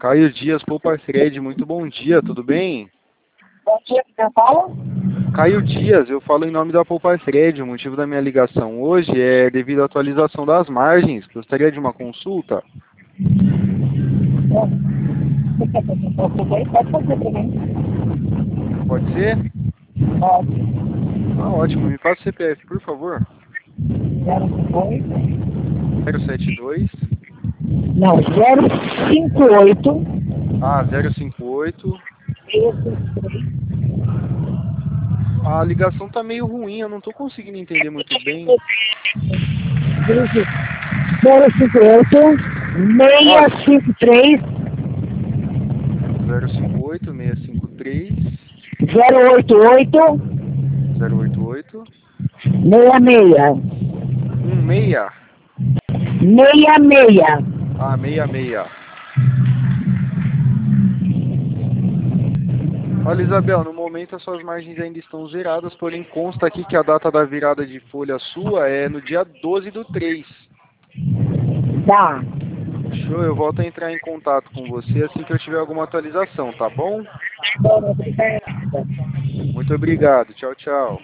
Caio Dias, Poupa Fred, muito bom dia, tudo bem? Bom dia, quem fala? Caio Dias, eu falo em nome da Poupa Fred, o motivo da minha ligação hoje é devido à atualização das margens. Gostaria de uma consulta? Pode fazer para mim. Pode ser? Pode. Ah, ótimo, me passa o CPF, por favor. 058. 072. Não, 058. Ah, 058. 653. A ligação tá meio ruim, eu não tô conseguindo entender muito bem. 058. 653. 058 653 088. 088 66. 16. 66. Ah, 66. Olha, Isabel, no momento as suas margens ainda estão zeradas, porém consta aqui que a data da virada de folha sua é no dia 12/3. Tá. Show, eu volto a entrar em contato com você assim que eu tiver alguma atualização, tá bom? Obrigada. Muito obrigado, tchau, tchau.